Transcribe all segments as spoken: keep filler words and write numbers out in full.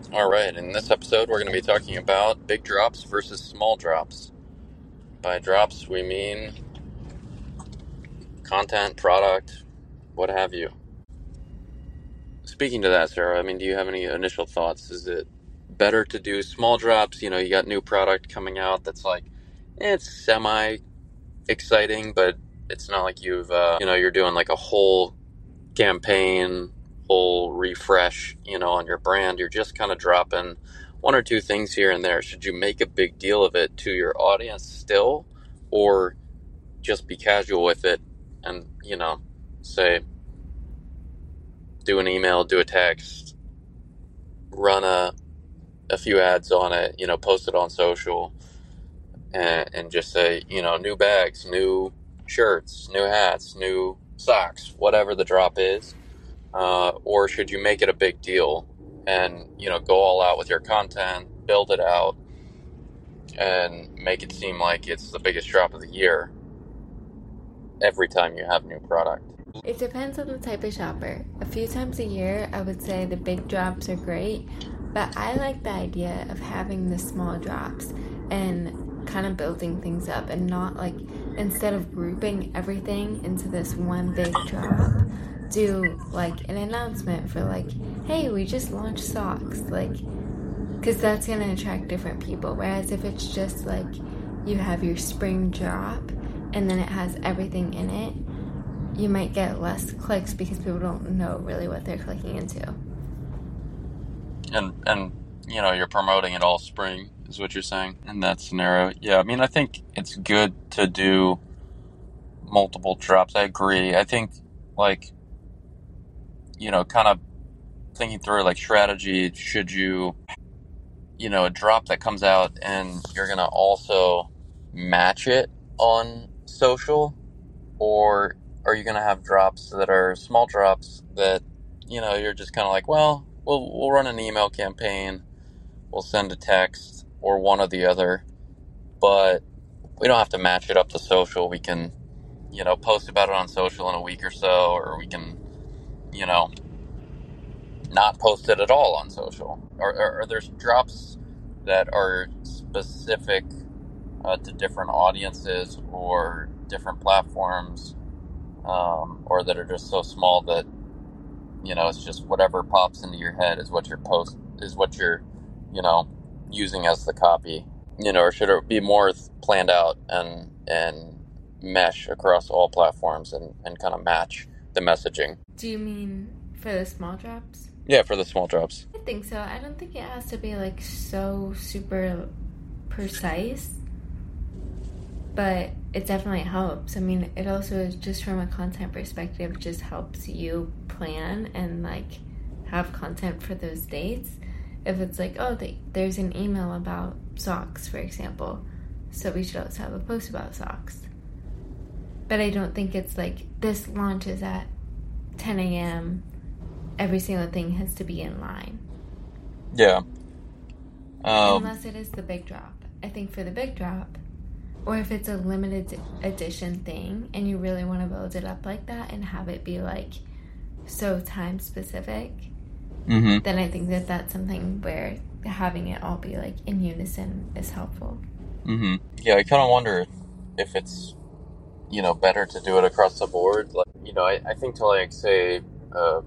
All right, in this episode, we're going to be talking about big drops versus small drops. By drops, we mean content, product, what have you. Speaking to that, Sarah, I mean, do you have any initial thoughts? Is it better to do small drops? You know, you got new product coming out that's like, eh, it's semi exciting, but it's not like you've, uh, you know, you're doing like a whole campaign, whole refresh, you know, on your brand. You're just kind of dropping one or two things here and there. Should you make a big deal of it to your audience still, or just be casual with it and, you know, say, do an email, do a text, run a, a few ads on it, you know, post it on social, and, and just say, you know, new bags, new shirts, new hats, new socks, whatever the drop is. Uh, or should you make it a big deal and, you know, go all out with your content, build it out, and make it seem like it's the biggest drop of the year every time you have new product? It depends on the type of shopper. A few times a year, I would say the big drops are great, but I like the idea of having the small drops and kind of building things up, and not like, instead of grouping everything into this one big drop, do like an announcement for like, hey, we just launched socks, like, because that's going to attract different people. Whereas if it's just like you have your spring drop and then it has everything in it, you might get less clicks because people don't know really what they're clicking into. And, and you know, you're promoting it all spring, is what you're saying in that scenario. Yeah, I mean, I think it's good to do multiple drops. I agree. I think, like, you know, kind of thinking through, like, strategy, should you, you know, a drop that comes out and you're going to also match it on social, or are you going to have drops that are small drops that, you know, you're just kind of like, well, we'll we'll run an email campaign, we'll send a text, or one or the other, but we don't have to match it up to social. We can, you know, post about it on social in a week or so, or we can, you know, not post it at all on social. Or, or, or there's drops that are specific uh, to different audiences or different platforms, um, or that are just so small that, you know, it's just whatever pops into your head is what you're post is what you're, you know, using as the copy. You know, or should it be more planned out and and mesh across all platforms and, and kind of match the messaging? Do you mean for the small drops? Yeah, for the small drops. I think so. I don't think it has to be like so super precise, but it definitely helps. I mean, it also is just from a content perspective, just helps you plan and like have content for those dates. If it's like, oh, they, there's an email about socks, for example, so we should also have a post about socks. But I don't think it's like, this launches at ten a.m., every single thing has to be in line. Yeah. Um, Unless it is the big drop. I think for the big drop, or if it's a limited edition thing and you really want to build it up like that and have it be like so time specific, mm-hmm. then I think that that's something where having it all be like in unison is helpful. Mm-hmm. Yeah, I kind of wonder if it's, you know, better to do it across the board. Like, you know, I, I think to like say uh,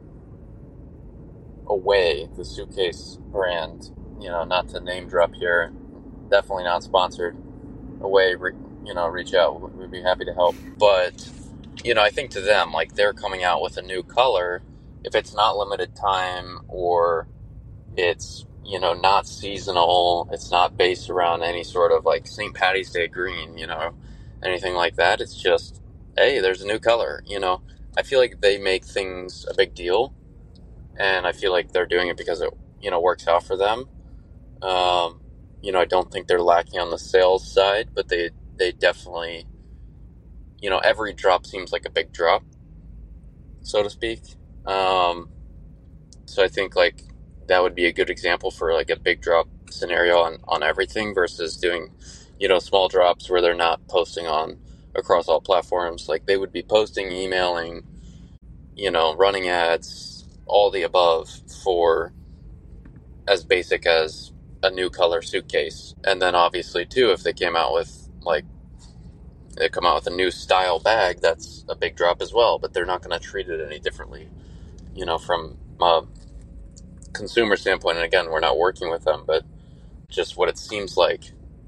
Away, the suitcase brand, you know, not to name drop here, definitely not sponsored. Away, re, you know, reach out. We'd be happy to help. But, you know, I think to them, like, they're coming out with a new color. If it's not limited time, or it's, you know, not seasonal, it's not based around any sort of like Saint Patty's Day green, you know, anything like that. It's just, hey, there's a new color, you know. I feel like they make things a big deal, and I feel like they're doing it because it, you know, works out for them. Um, you know, I don't think they're lacking on the sales side, but they, they definitely, you know, every drop seems like a big drop, so to speak. Um, so I think like that would be a good example for like a big drop scenario on, on everything versus doing, you know, small drops where they're not posting on across all platforms. Like they would be posting, emailing, you know, running ads, all the above for, as basic as a new color suitcase. And then obviously too, if they came out with like, they come out with a new style bag, that's a big drop as well, but they're not going to treat it any differently, you know, from a consumer standpoint. And again, we're not working with them, but just what it seems like,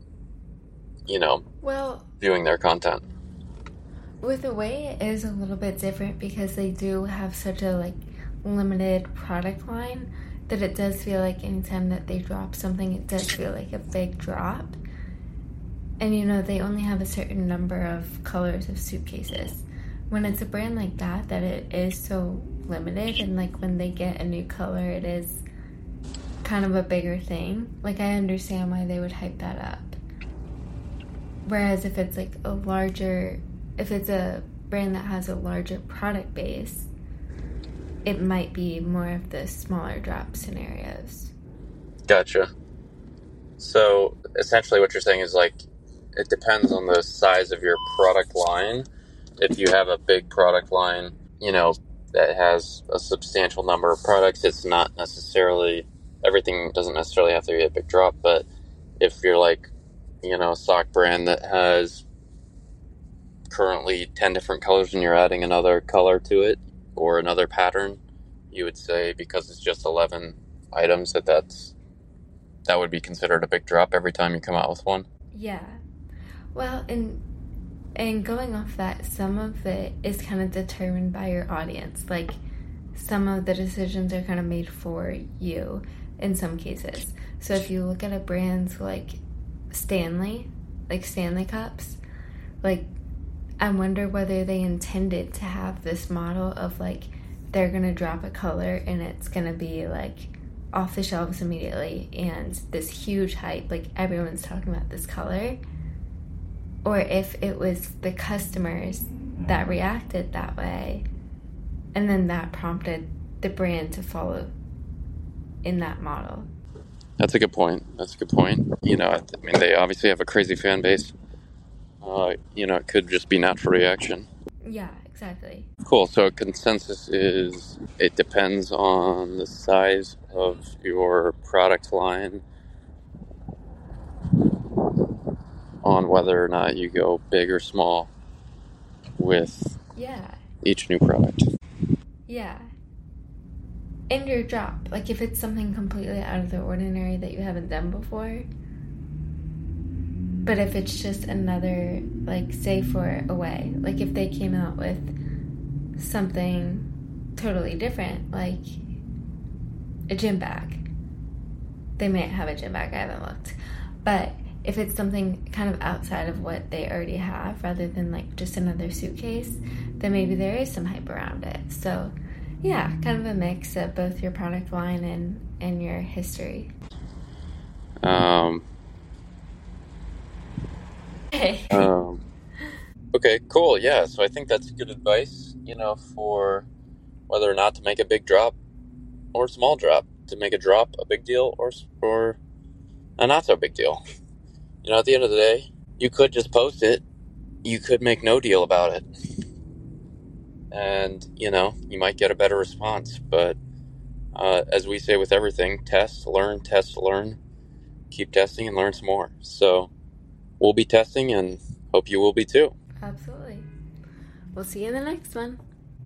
you know, Well, viewing their content. with Away, it is a little bit different because they do have such a like limited product line that it does feel like anytime that they drop something, it does feel like a big drop. And you know, they only have a certain number of colors of suitcases. When it's a brand like that, that it is so limited, and like when they get a new color, it is kind of a bigger thing. Like, I understand why they would hype that up. Whereas if it's like a larger, if it's a brand that has a larger product base, it might be more of the smaller drop scenarios. Gotcha. So essentially what you're saying is like, it depends on the size of your product line. If you have a big product line, you know, that has a substantial number of products, it's not necessarily, everything doesn't necessarily have to be a big drop. But if you're like, you know, a sock brand that has currently ten different colors and you're adding another color to it or another pattern, you would say because it's just eleven items that that's, that would be considered a big drop every time you come out with one. Yeah. Well, and and going off that, some of it is kind of determined by your audience. Like, some of the decisions are kind of made for you in some cases. So if you look at a brand like Stanley, like Stanley Cups, like, I wonder whether they intended to have this model of like, they're going to drop a color and it's going to be like off the shelves immediately and this huge hype, like everyone's talking about this color. Or if it was the customers that reacted that way, and then that prompted the brand to follow in that model. That's a good point. That's a good point. You know, I, th- I mean, they obviously have a crazy fan base. Uh, you know, it could just be natural reaction. Yeah, exactly. Cool. So a consensus is it depends on the size of your product line on whether or not you go big or small with Yeah. each new product. Yeah. And your drop. Like, if it's something completely out of the ordinary that you haven't done before. But if it's just another, like, say for Away, like if they came out with something totally different, like a gym bag. They might have a gym bag, I haven't looked. But if it's something kind of outside of what they already have, rather than like just another suitcase, then maybe there is some hype around it. So yeah, kind of a mix of both your product line and, and your history. Um, Hey. um, okay, cool. Yeah, so I think that's good advice, you know, for whether or not to make a big drop or a small drop. To make a drop a big deal or or a not so big deal. You know, at the end of the day, you could just post it. You could make no deal about it. And, you know, you might get a better response. But uh, as we say with everything, test, learn, test, learn. Keep testing and learn some more. So we'll be testing and hope you will be too. Absolutely. We'll see you in the next one.